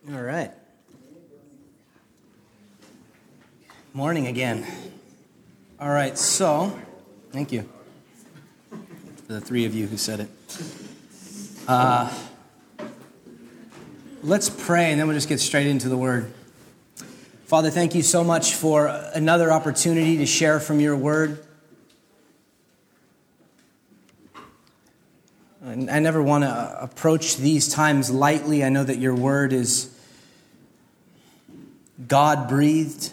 All right. Morning again. All right, so, thank you for the three of you who said it. Let's pray, and then we'll just get straight into the Word. Father, thank you so much for another opportunity to share from your Word. I never want to approach these times lightly. I know that your Word is God-breathed.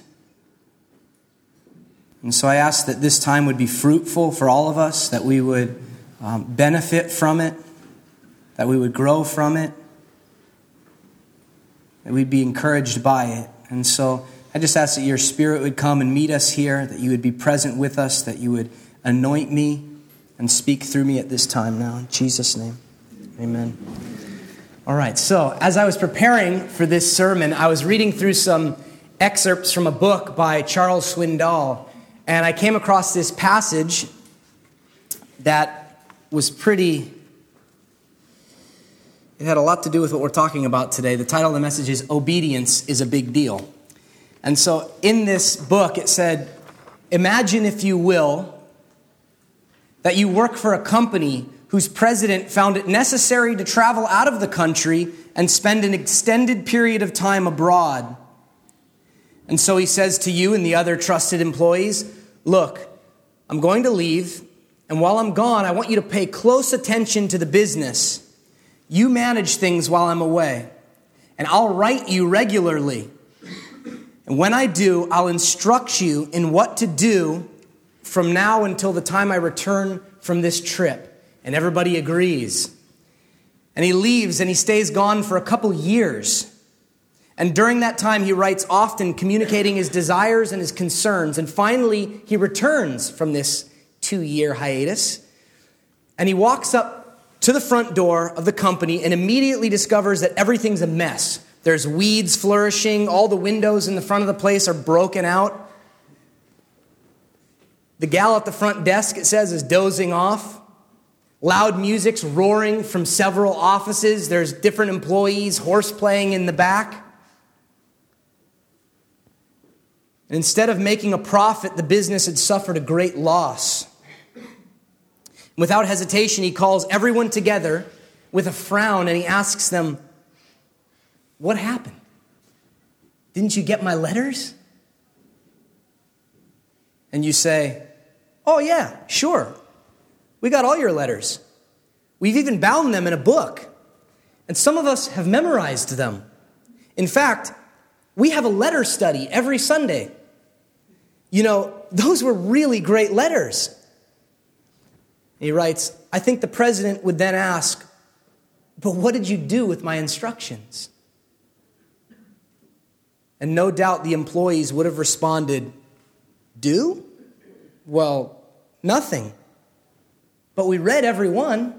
And so I ask that this time would be fruitful for all of us, that we would benefit from it, that we would grow from it, that we'd be encouraged by it. And so I just ask that your Spirit would come and meet us here, that you would be present with us, that you would anoint me and speak through me at this time now. In Jesus' name, amen. All right, so as I was preparing for this sermon, I was reading through some excerpts from a book by Charles Swindoll, and I came across this passage that was it had a lot to do with what we're talking about today. The title of the message is Obedience is a Big Deal. And so in this book it said, imagine, if you will, that you work for a company whose president found it necessary to travel out of the country and spend an extended period of time abroad. And so he says to you and the other trusted employees, look, I'm going to leave, and while I'm gone, I want you to pay close attention to the business. You manage things while I'm away, and I'll write you regularly. And when I do, I'll instruct you in what to do from now until the time I return from this trip. And everybody agrees. And he leaves and he stays gone for a couple years. And during that time, he writes often, communicating his desires and his concerns. And finally, he returns from this 2-year hiatus. And he walks up to the front door of the company and immediately discovers that everything's a mess. There's weeds flourishing. All the windows in the front of the place are broken out. The gal at the front desk, it says, is dozing off. Loud music's roaring from several offices. There's different employees horseplaying in the back. And instead of making a profit, the business had suffered a great loss. Without hesitation, he calls everyone together with a frown and he asks them, what happened? Didn't you get my letters? And you say, oh yeah, sure. We got all your letters. We've even bound them in a book. And some of us have memorized them. In fact, we have a letter study every Sunday. You know, those were really great letters. And he writes, I think the president would then ask, but what did you do with my instructions? And no doubt the employees would have responded, do? Well, nothing. But we read every one.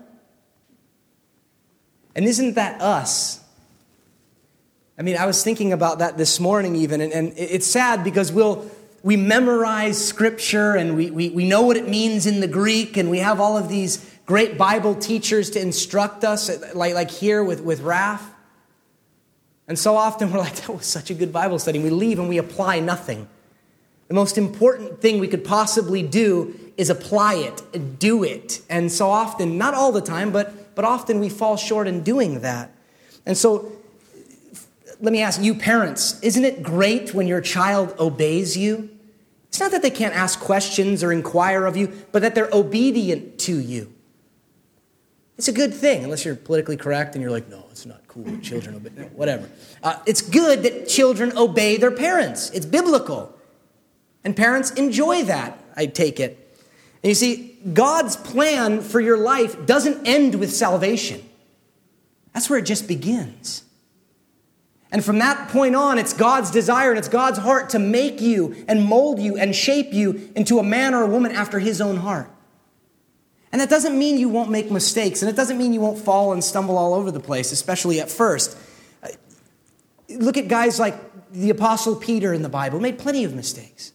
And isn't that us? I mean, I was thinking about that this morning even, and it's sad because we memorize Scripture and we know what it means in the Greek, and we have all of these great Bible teachers to instruct us, like here with Raph. And so often we're like, that was such a good Bible study. And we leave and we apply nothing. The most important thing we could possibly do is apply it, do it. And so often, not all the time, but often we fall short in doing that. And so, let me ask you parents, isn't it great when your child obeys you? It's not that they can't ask questions or inquire of you, but that they're obedient to you. It's a good thing, unless you're politically correct and you're like, no, it's not cool, children obey, no, whatever. It's good that children obey their parents. It's biblical. And parents enjoy that, I take it. And you see, God's plan for your life doesn't end with salvation. That's where it just begins. And from that point on, it's God's desire and it's God's heart to make you and mold you and shape you into a man or a woman after his own heart. And that doesn't mean you won't make mistakes, and it doesn't mean you won't fall and stumble all over the place, especially at first. Look at guys like the Apostle Peter in the Bible, made plenty of mistakes.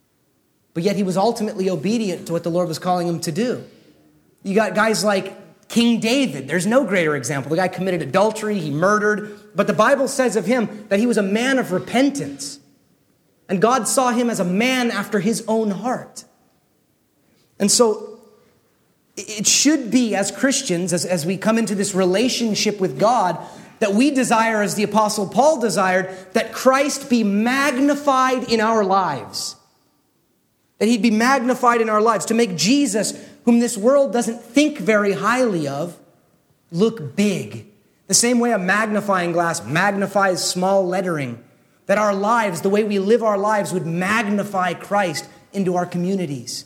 But yet he was ultimately obedient to what the Lord was calling him to do. You got guys like King David, there's no greater example. The guy committed adultery, he murdered, but the Bible says of him that he was a man of repentance. And God saw him as a man after his own heart. And so it should be, as Christians, as we come into this relationship with God, that we desire, as the Apostle Paul desired, that Christ be magnified in our lives. That he'd be magnified in our lives, to make Jesus, whom this world doesn't think very highly of, look big. The same way a magnifying glass magnifies small lettering, that our lives, the way we live our lives, would magnify Christ into our communities.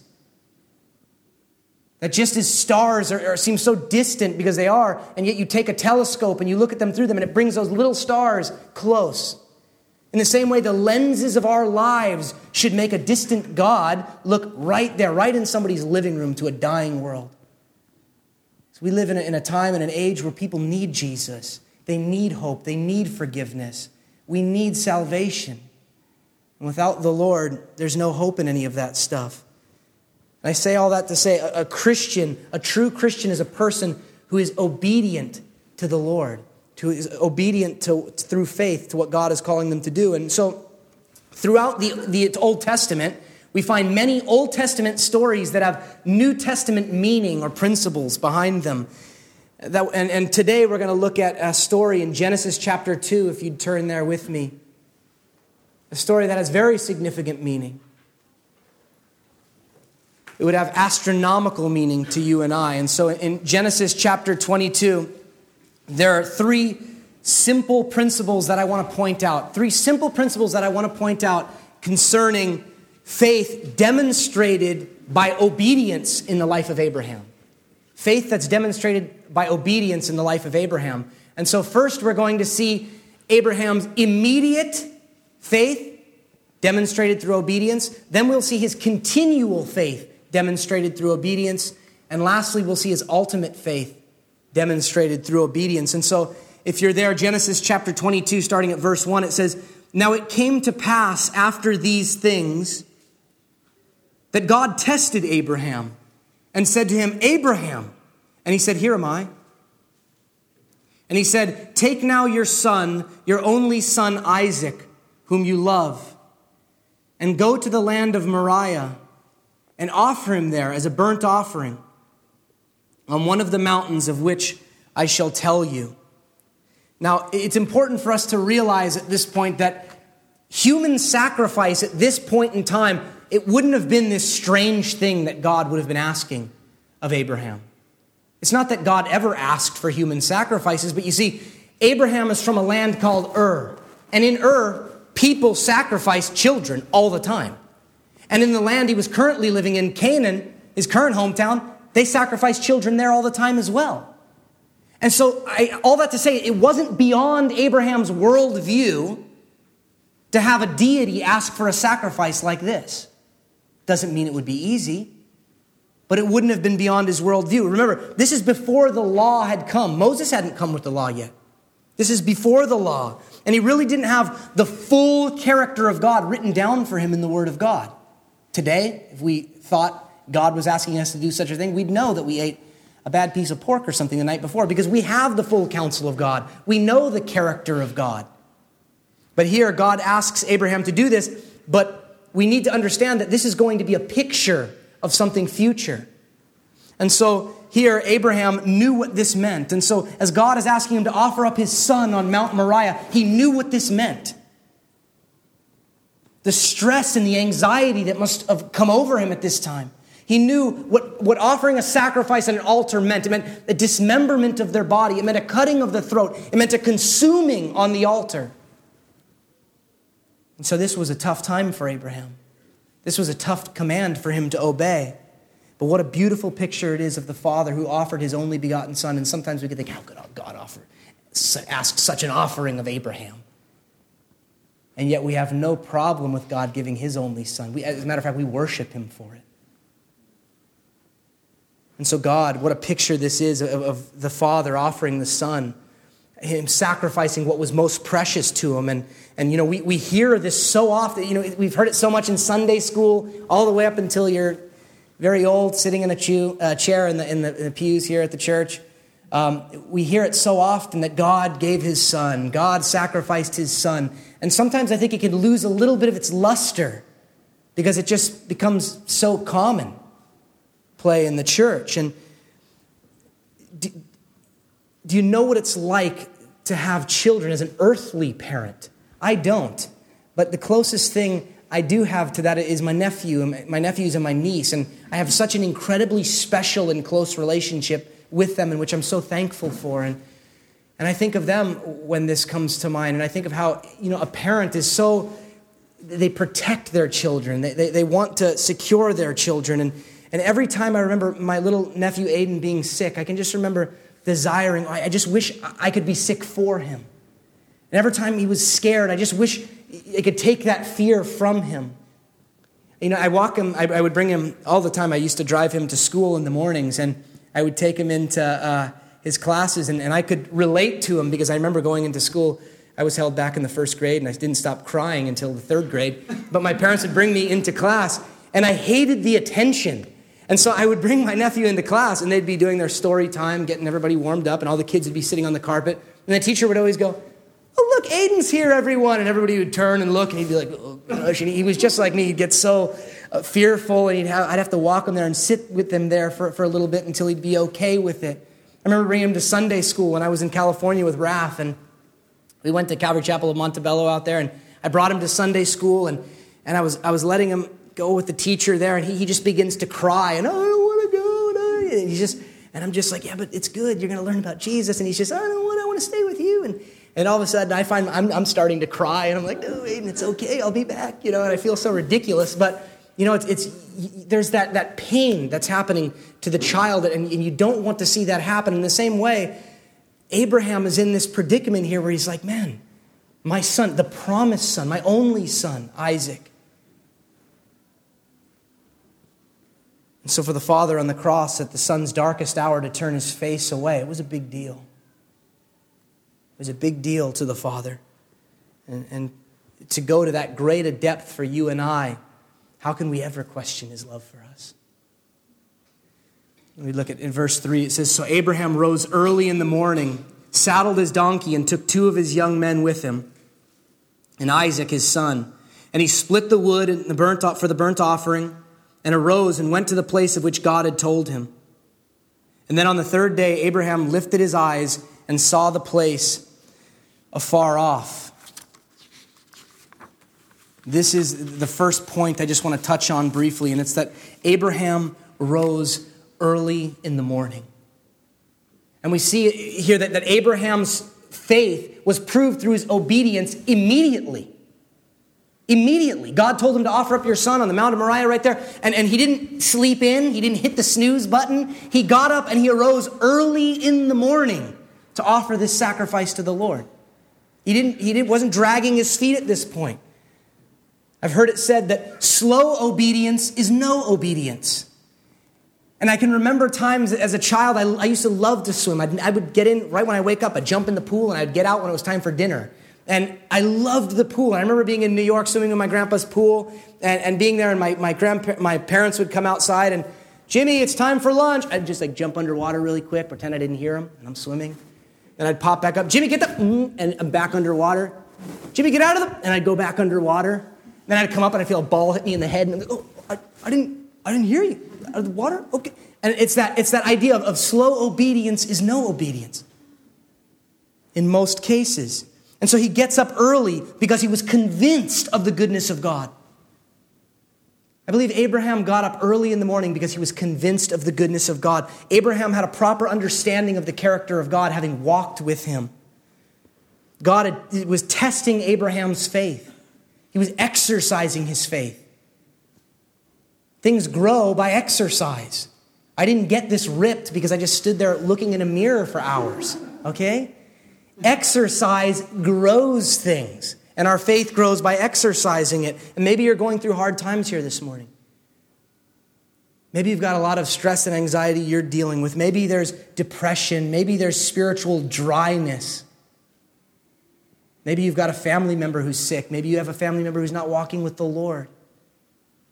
That just as stars seem so distant because they are, and yet you take a telescope and you look at them through them and it brings those little stars close. In the same way, the lenses of our lives should make a distant God look right there, right in somebody's living room to a dying world. So we live in a time and an age where people need Jesus. They need hope. They need forgiveness. We need salvation. And without the Lord, there's no hope in any of that stuff. And I say all that to say a Christian, a true Christian, is a person who is obedient to the Lord, who is obedient through faith to what God is calling them to do. And so throughout the Old Testament, we find many Old Testament stories that have New Testament meaning or principles behind them. And today we're going to look at a story in Genesis chapter 2, if you'd turn there with me. A story that has very significant meaning. It would have astronomical meaning to you and I. And so in Genesis chapter 22, there are three simple principles that I want to point out. Three simple principles that I want to point out concerning faith demonstrated by obedience in the life of Abraham. Faith that's demonstrated by obedience in the life of Abraham. And so first we're going to see Abraham's immediate faith demonstrated through obedience. Then we'll see his continual faith demonstrated through obedience. And lastly, we'll see his ultimate faith demonstrated through obedience. And so if you're there, Genesis chapter 22, starting at verse 1, it says, "Now it came to pass after these things that God tested Abraham and said to him, 'Abraham.' And he said, 'Here am I.' And he said, 'Take now your son, your only son Isaac, whom you love, and go to the land of Moriah and offer him there as a burnt offering on one of the mountains of which I shall tell you.'" Now, it's important for us to realize at this point that human sacrifice at this point in time, it wouldn't have been this strange thing that God would have been asking of Abraham. It's not that God ever asked for human sacrifices, but you see, Abraham is from a land called Ur. And in Ur, people sacrifice children all the time. And in the land he was currently living in, Canaan, his current hometown, they sacrifice children there all the time as well. And so, all that to say, it wasn't beyond Abraham's worldview to have a deity ask for a sacrifice like this. Doesn't mean it would be easy, but it wouldn't have been beyond his worldview. Remember, this is before the law had come. Moses hadn't come with the law yet. This is before the law. And he really didn't have the full character of God written down for him in the Word of God. Today, if we thought God was asking us to do such a thing, we'd know that we ate a bad piece of pork or something the night before because we have the full counsel of God. We know the character of God. But here, God asks Abraham to do this, but we need to understand that this is going to be a picture of something future. And so here, Abraham knew what this meant. And so as God is asking him to offer up his son on Mount Moriah, he knew what this meant. The stress and the anxiety that must have come over him at this time. He knew what offering a sacrifice on an altar meant. It meant a dismemberment of their body. It meant a cutting of the throat. It meant a consuming on the altar. And so this was a tough time for Abraham. This was a tough command for him to obey. But what a beautiful picture it is of the Father who offered his only begotten Son. And sometimes we could think, how could God ask such an offering of Abraham? And yet we have no problem with God giving his only Son. As a matter of fact, we worship him for it. And so God, what a picture this is of the Father offering the Son, him sacrificing what was most precious to him. And you know, we hear this so often. You know, we've heard it so much in Sunday school, all the way up until you're very old, sitting in a chair in the pews here at the church. We hear it so often that God gave his son, God sacrificed his son. And sometimes I think it can lose a little bit of its luster because it just becomes so common play in the church. And do you know what it's like to have children as an earthly parent? I don't. But the closest thing I do have to that is my nephews and my niece. And I have such an incredibly special and close relationship with them, in which I'm so thankful for. And I think of them when this comes to mind. And I think of how, a parent is so, they protect their children. They want to secure their children. And every time I remember my little nephew Aiden being sick, I can just remember desiring, I just wish I could be sick for him. And every time he was scared, I just wish I could take that fear from him. I walk him, I would bring him all the time. I used to drive him to school in the mornings, and I would take him into his classes, and I could relate to him because I remember going into school. I was held back in the first grade, and I didn't stop crying until the third grade. But my parents would bring me into class, and I hated the attention. And so I would bring my nephew into class, and they'd be doing their story time, getting everybody warmed up, and all the kids would be sitting on the carpet. And the teacher would always go, "Oh, look, Aiden's here, everyone." And everybody would turn and look, and he'd be like, "Oh, gosh." And he was just like me. He'd get so fearful, and I'd have to walk him there and sit with him there for a little bit until he'd be okay with it. I remember bringing him to Sunday school when I was in California with Raph, and we went to Calvary Chapel of Montebello out there, and I brought him to Sunday school, and I was letting him go with the teacher there, and he just begins to cry, and, "Oh, I don't want to go." And I'm just like, "Yeah, but it's good. You're going to learn about Jesus." And he's just, "I don't want. I want to stay with you." And all of a sudden, I find I'm starting to cry, and I'm like, "No, Aiden, it's okay. I'll be back." And I feel so ridiculous, but there's that pain that's happening to the child, and you don't want to see that happen. In the same way, Abraham is in this predicament here where he's like, "Man, my son, the promised son, my only son, Isaac." And so for the father on the cross at the son's darkest hour to turn his face away, it was a big deal. It was a big deal to the father. And to go to that great a depth for you and I, how can we ever question his love for us? We look at in verse 3, it says, "So Abraham rose early in the morning, saddled his donkey, and took 2 of his young men with him, and Isaac his son. And he split the wood for the burnt offering, and arose and went to the place of which God had told him. And then on the third day, Abraham lifted his eyes and saw the place afar off." This is the first point I just want to touch on briefly, and it's that Abraham rose early in the morning. And we see here that Abraham's faith was proved through his obedience immediately. Immediately. God told him to offer up your son on the Mount of Moriah right there. And he didn't sleep in. He didn't hit the snooze button. He got up and he arose early in the morning to offer this sacrifice to the Lord. He wasn't dragging his feet at this point. I've heard it said that slow obedience is no obedience. And I can remember times as a child, I used to love to swim. I would get in right when I wake up. I'd jump in the pool and I'd get out when it was time for dinner. And I loved the pool. I remember being in New York swimming in my grandpa's pool and being there, and my parents would come outside and, "Jimmy, it's time for lunch." I'd just jump underwater really quick, pretend I didn't hear him, and I'm swimming. And I'd pop back up, "Jimmy, get the," and I'm back underwater. "Jimmy, get out of the," and I'd go back underwater. Then I'd come up and I'd feel a ball hit me in the head, and I'm like, "Oh, I didn't hear you. Out of the water? Okay." And it's that idea of slow obedience is no obedience in most cases. And so he gets up early because he was convinced of the goodness of God. I believe Abraham got up early in the morning because he was convinced of the goodness of God. Abraham had a proper understanding of the character of God, having walked with him. God was testing Abraham's faith. He was exercising his faith. Things grow by exercise. I didn't get this ripped because I just stood there looking in a mirror for hours, okay? Exercise grows things, and our faith grows by exercising it. And maybe you're going through hard times here this morning. Maybe you've got a lot of stress and anxiety you're dealing with. Maybe there's depression. Maybe there's spiritual dryness. Maybe you've got a family member who's sick. Maybe you have a family member who's not walking with the Lord.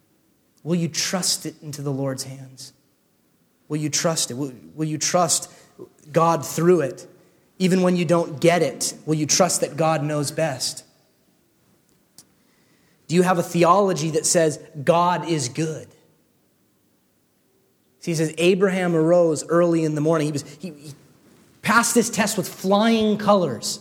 Will you trust it into the Lord's hands? Will you trust it? Will you trust God through it? Even when you don't get it, will you trust that God knows best? Do you have a theology that says God is good? See, he says Abraham arose early in the morning. He passed this test with flying colors.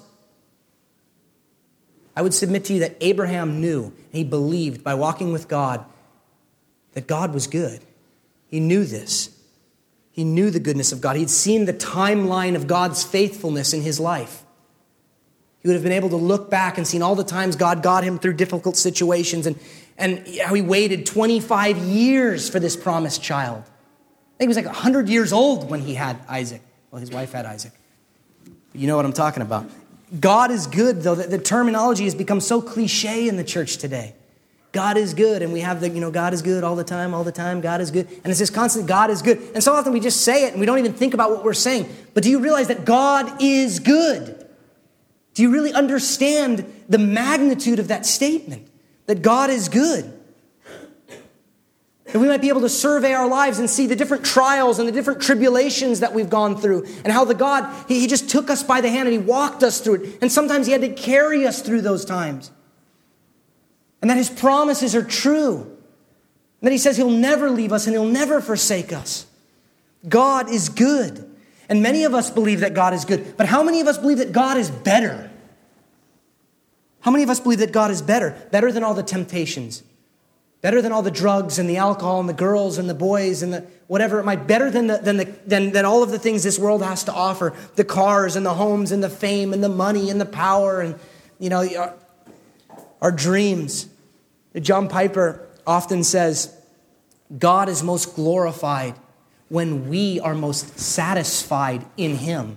I would submit to you that Abraham knew, and he believed by walking with God, that God was good. He knew this. He knew the goodness of God. He'd seen the timeline of God's faithfulness in his life. He would have been able to look back and seen all the times God got him through difficult situations and how he waited 25 years for this promised child. I think he was like 100 years old when he had Isaac. Well, his wife had Isaac. You know what I'm talking about. God is good, though. The terminology has become so cliche in the church today. God is good, and we have God is good all the time, God is good. And it's this constant, God is good. And so often we just say it, and we don't even think about what we're saying. But do you realize that God is good? Do you really understand the magnitude of that statement? That God is good? That we might be able to survey our lives and see the different trials and the different tribulations that we've gone through, and how the God, He just took us by the hand and He walked us through it. And sometimes He had to carry us through those times. And that His promises are true. And that He says He'll never leave us and He'll never forsake us. God is good. And many of us believe that God is good. But how many of us believe that God is better? How many of us believe that God is better? Better than all the temptations. Better than all the drugs and the alcohol and the girls and the boys and the whatever it might. Better than all of the things this world has to offer. The cars and the homes and the fame and the money and the power and, our dreams. John Piper often says, God is most glorified when we are most satisfied in Him.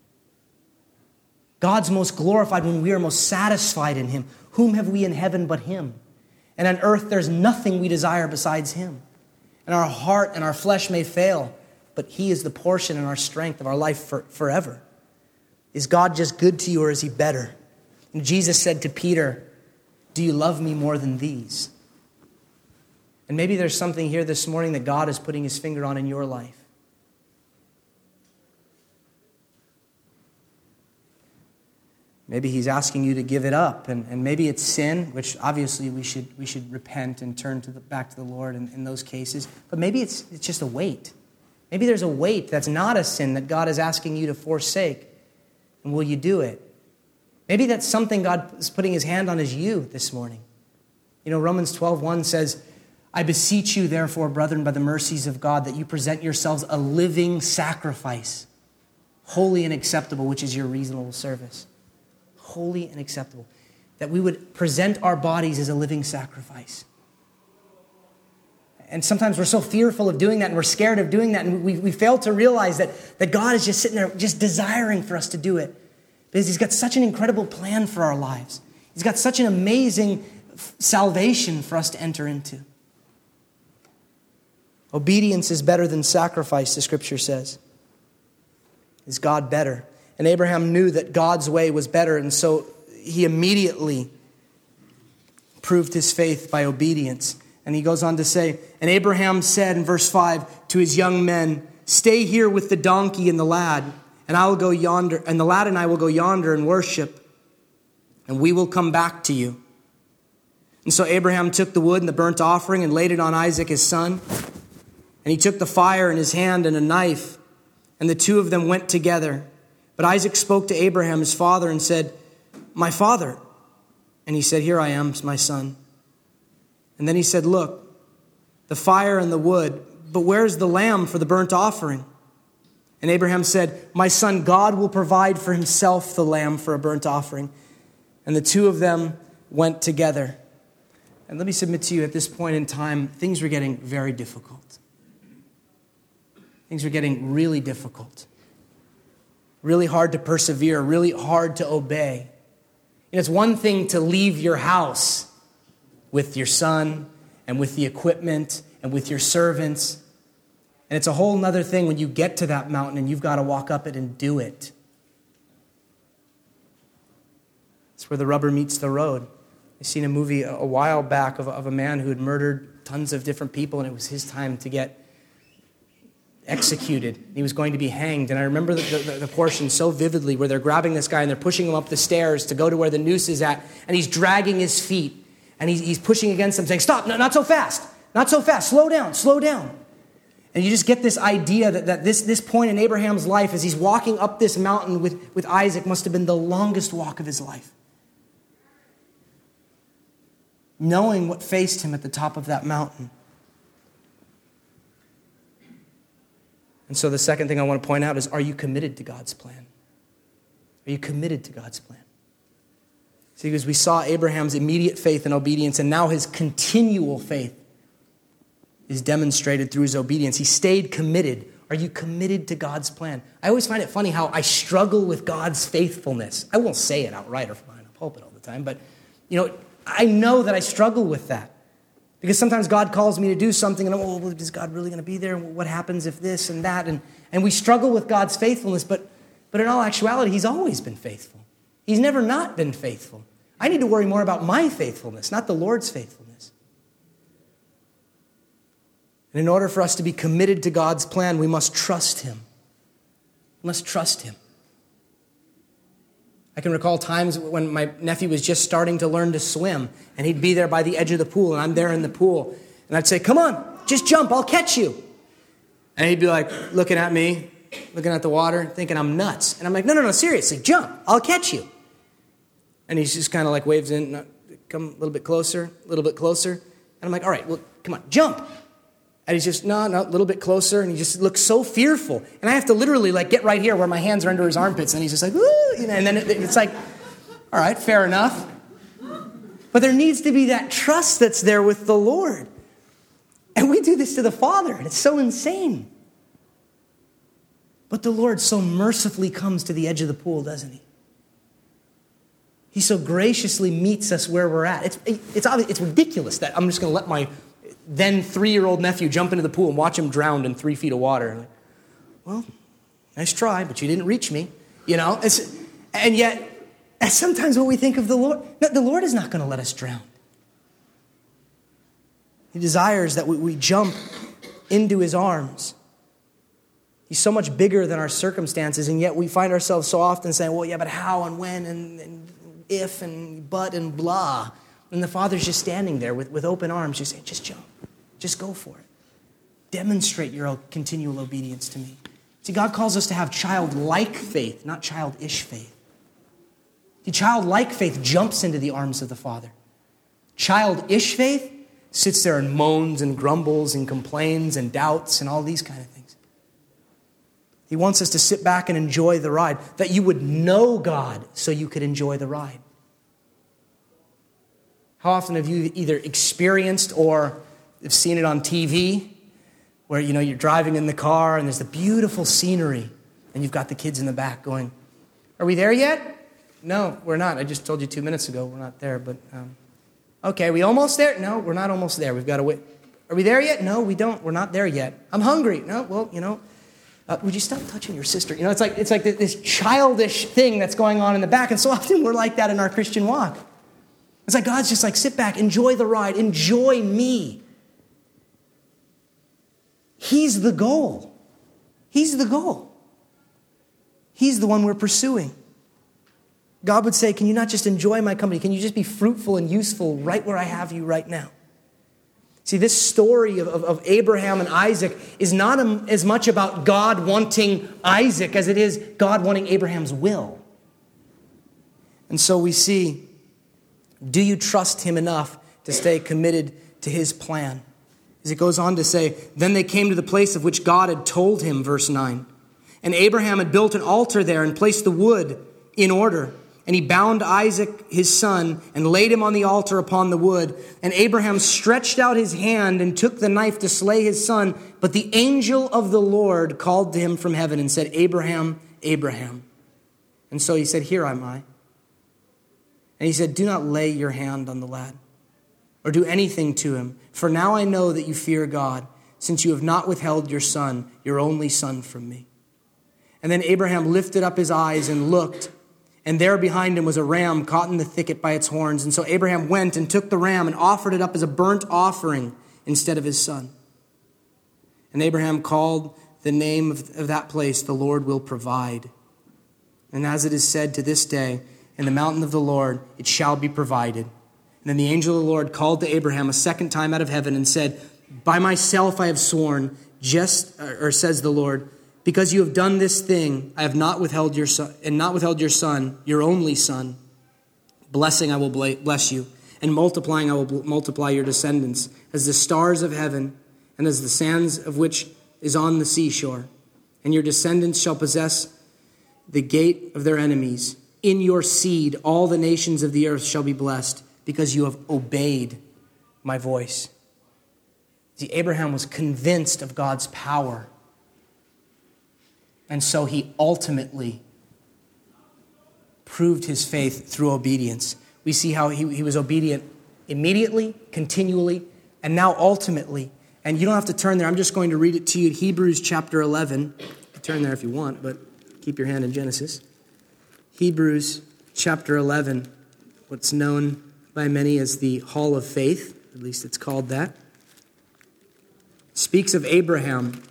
God's most glorified when we are most satisfied in Him. Whom have we in heaven but Him? And on earth there's nothing we desire besides Him. And our heart and our flesh may fail, but He is the portion and our strength of our life forever. Is God just good to you, or is He better? And Jesus said to Peter, do you love me more than these? And maybe there's something here this morning that God is putting His finger on in your life. Maybe He's asking you to give it up. And maybe it's sin, which obviously we should repent and turn back to the Lord in those cases. But maybe it's just a weight. Maybe there's a weight that's not a sin that God is asking you to forsake. And will you do it? Maybe that's something God is putting His hand on as you this morning. Romans 12:1 says, I beseech you, therefore, brethren, by the mercies of God, that you present yourselves a living sacrifice, holy and acceptable, which is your reasonable service. Holy and acceptable. That we would present our bodies as a living sacrifice. And sometimes we're so fearful of doing that, and we're scared of doing that, and we fail to realize that God is just sitting there just desiring for us to do it. Because He's got such an incredible plan for our lives. He's got such an amazing salvation for us to enter into. Obedience is better than sacrifice, the Scripture says. Is God better? And Abraham knew that God's way was better, and so he immediately proved his faith by obedience. And he goes on to say, and Abraham said in verse 5 to his young men, stay here with the donkey and the lad, and I will go yonder, and the lad and I will go yonder and worship, and we will come back to you. And so Abraham took the wood and the burnt offering and laid it on Isaac his son. And he took the fire in his hand and a knife, and the two of them went together. But Isaac spoke to Abraham his father and said, my father. And he said, here I am, my son. And then he said, look, the fire and the wood, but where's the lamb for the burnt offering? And Abraham said, my son, God will provide for Himself the lamb for a burnt offering. And the two of them went together. And let me submit to you, at this point in time, things were getting very difficult. Things were getting really difficult. Really hard to persevere, really hard to obey. It's one thing to leave your house with your son and with the equipment and with your servants. And it's a whole other thing when you get to that mountain and you've got to walk up it and do it. It's where the rubber meets the road. I seen a movie a while back of a man who had murdered tons of different people, and it was his time to get executed. He was going to be hanged. And I remember the portion so vividly where they're grabbing this guy and they're pushing him up the stairs to go to where the noose is at. And he's dragging his feet. And he's pushing against them saying, stop, no, not so fast. Not so fast. Slow down, slow down. And you just get this idea that this point in Abraham's life as he's walking up this mountain with Isaac must have been the longest walk of his life. Knowing what faced him at the top of that mountain. And so the second thing I want to point out is, are you committed to God's plan? Are you committed to God's plan? See, because we saw Abraham's immediate faith and obedience, and now his continual faith is demonstrated through his obedience. He stayed committed. Are you committed to God's plan? I always find it funny how I struggle with God's faithfulness. I won't say it outright or behind a pulpit all the time, but I know that I struggle with that. Because sometimes God calls me to do something, and well, is God really going to be there? What happens if this and that? And we struggle with God's faithfulness, but in all actuality, he's always been faithful. He's never not been faithful. I need to worry more about my faithfulness, not the Lord's faithfulness. And in order for us to be committed to God's plan, we must trust him. We must trust him. I can recall times when my nephew was just starting to learn to swim, and he'd be there by the edge of the pool, and I'm there in the pool, and I'd say, come on, just jump, I'll catch you. And he'd be like looking at me, looking at the water, thinking I'm nuts. And I'm like, no, seriously, jump, I'll catch you. And he's just kind of like waves in, come a little bit closer, a little bit closer. And I'm like, all right, well, come on, jump. And he's just, no, a little bit closer. And he just looks so fearful. And I have to literally get right here where my hands are under his armpits. And he's just like, woo, and then it's like, all right, fair enough. But there needs to be that trust that's there with the Lord. And we do this to the Father. And it's so insane. But the Lord so mercifully comes to the edge of the pool, doesn't he? He so graciously meets us where we're at. It's obvious, it's ridiculous that I'm just going to let my then 3-year-old nephew jump into the pool and watch him drown in 3 feet of water. Like, well, nice try, but you didn't reach me. And yet, that's sometimes what we think of the Lord. No, the Lord is not going to let us drown. He desires that we jump into his arms. He's so much bigger than our circumstances, and yet we find ourselves so often saying, well, yeah, but how and when and if and but and blah. And the Father's just standing there with open arms, just saying, just jump. Just go for it. Demonstrate your continual obedience to me. See, God calls us to have childlike faith, not childish faith. See, childlike faith jumps into the arms of the Father. Childish faith sits there and moans and grumbles and complains and doubts and all these kind of things. He wants us to sit back and enjoy the ride, that you would know God so you could enjoy the ride. How often have you either experienced or have seen it on TV where, you're driving in the car and there's the beautiful scenery and you've got the kids in the back going, are we there yet? No, we're not. I just told you 2 minutes ago we're not there, but okay, are we almost there? No, we're not almost there. We've got to wait. Are we there yet? No, we don't. We're not there yet. I'm hungry. No, well, would you stop touching your sister? It's like this childish thing that's going on in the back, and so often we're like that in our Christian walk. It's like God's just like, sit back, enjoy the ride, enjoy me. He's the goal. He's the goal. He's the one we're pursuing. God would say, can you not just enjoy my company? Can you just be fruitful and useful right where I have you right now? See, this story of Abraham and Isaac is not as much about God wanting Isaac as it is God wanting Abraham's will. And so we see, do you trust him enough to stay committed to his plan? As it goes on to say, then they came to the place of which God had told him, verse 9. And Abraham had built an altar there and placed the wood in order. And he bound Isaac, his son, and laid him on the altar upon the wood. And Abraham stretched out his hand and took the knife to slay his son. But the angel of the Lord called to him from heaven and said, Abraham, Abraham. And so he said, here am I. And he said, do not lay your hand on the lad or do anything to him. For now I know that you fear God, since you have not withheld your son, your only son, from me. And then Abraham lifted up his eyes and looked, and there behind him was a ram caught in the thicket by its horns. And so Abraham went and took the ram and offered it up as a burnt offering instead of his son. And Abraham called the name of that place, the Lord will provide. And as it is said to this day, in the mountain of the Lord it shall be provided. And then the angel of the Lord called to Abraham a second time out of heaven and said, by myself I have sworn, says the Lord, because you have done this thing, I have not withheld your son, your only son. Blessing I will bless you, and multiplying I will multiply your descendants, as the stars of heaven, and as the sands of which is on the seashore. And your descendants shall possess the gate of their enemies. In your seed all the nations of the earth shall be blessed, because you have obeyed my voice. See, Abraham was convinced of God's power. And so he ultimately proved his faith through obedience. We see how he was obedient immediately, continually, and now ultimately. And you don't have to turn there. I'm just going to read it to you. Hebrews chapter 11. You can turn there if you want, but keep your hand in Genesis. Hebrews chapter 11, what's known by many as the Hall of Faith, at least it's called that, speaks of Abraham.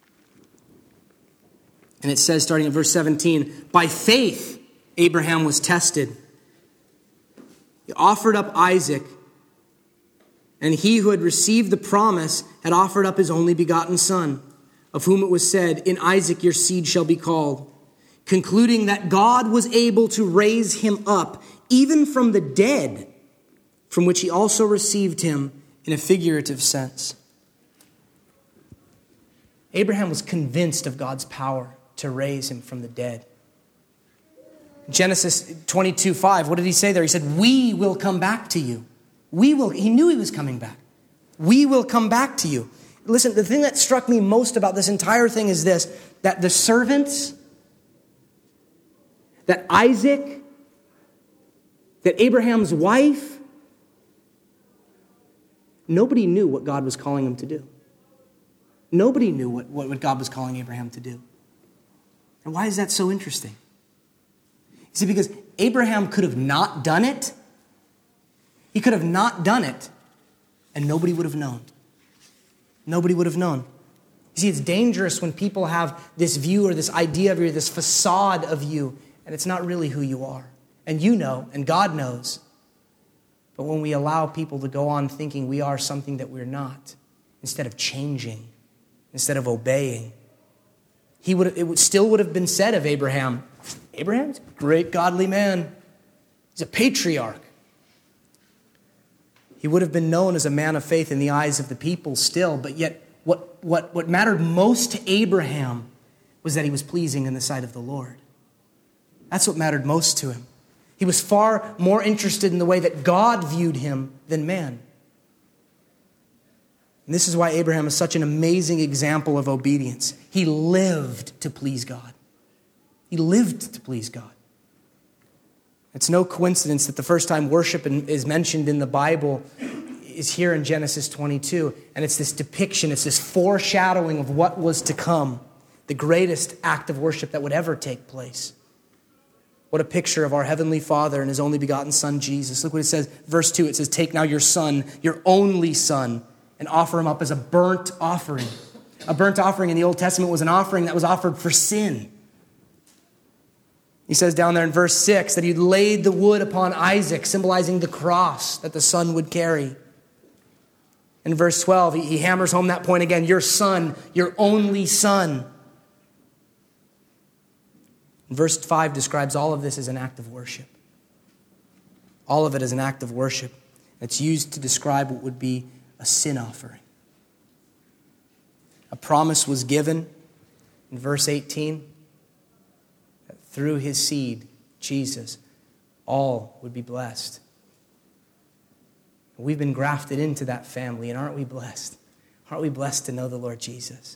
And it says, starting at verse 17, by faith Abraham was tested. He offered up Isaac, and he who had received the promise had offered up his only begotten son, of whom it was said, in Isaac your seed shall be called, concluding that God was able to raise him up, even from the dead, from which he also received him in a figurative sense. Abraham was convinced of God's power to raise him from the dead. Genesis 22:5, what did he say there? He said, we will come back to you. He knew he was coming back. We will come back to you. Listen, the thing that struck me most about this entire thing is this, that the servants, that Isaac, that Abraham's wife, nobody knew what God was calling him to do. Nobody knew what God was calling Abraham to do. And why is that so interesting? You see, because Abraham could have not done it. He could have not done it, and nobody would have known. Nobody would have known. You see, it's dangerous when people have this view or this idea of you, this facade of you, and it's not really who you are. And you know, and God knows. But when we allow people to go on thinking we are something that we're not, instead of changing, instead of obeying, it still would have been said of Abraham, Abraham's a great godly man. He's a patriarch. He would have been known as a man of faith in the eyes of the people still, but yet what mattered most to Abraham was that he was pleasing in the sight of the Lord. That's what mattered most to him. He was far more interested in the way that God viewed him than man. And this is why Abraham is such an amazing example of obedience. He lived to please God. He lived to please God. It's no coincidence that the first time worship is mentioned in the Bible is here in Genesis 22. And it's this depiction, it's this foreshadowing of what was to come, the greatest act of worship that would ever take place. What a picture of our Heavenly Father and His only begotten Son, Jesus. Look what it says, verse 2, it says, take now your son, your only son, and offer him up as a burnt offering. A burnt offering in the Old Testament was an offering that was offered for sin. He says down there in verse 6 that he laid the wood upon Isaac, symbolizing the cross that the son would carry. In verse 12, he hammers home that point again, your son, your only son. Verse 5 describes all of this as an act of worship. All of it as an act of worship. It's used to describe what would be a sin offering. A promise was given in verse 18 that through his seed, Jesus, all would be blessed. We've been grafted into that family, and aren't we blessed? Aren't we blessed to know the Lord Jesus?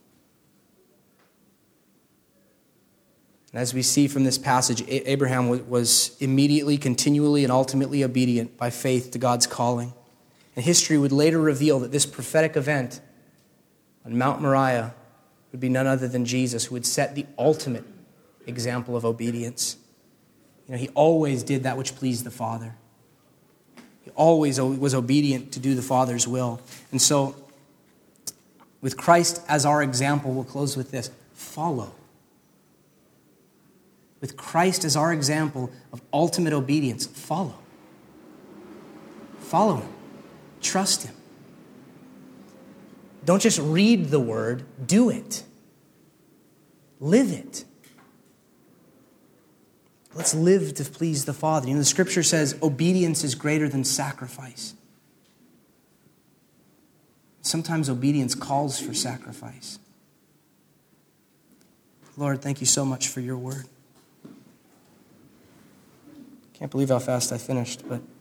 And as we see from this passage, Abraham was immediately, continually, and ultimately obedient by faith to God's calling. And history would later reveal that this prophetic event on Mount Moriah would be none other than Jesus, who would set the ultimate example of obedience. You know, he always did that which pleased the Father. He always was obedient to do the Father's will. And so With Christ as our example, we'll close with this: follow. With Christ as our example of ultimate obedience, follow. Follow him. Trust him. Don't just read the word, do it. Live it. Let's live to please the Father. You know, the scripture says obedience is greater than sacrifice. Sometimes obedience calls for sacrifice. Lord, thank you so much for your word. Can't believe how fast I finished, but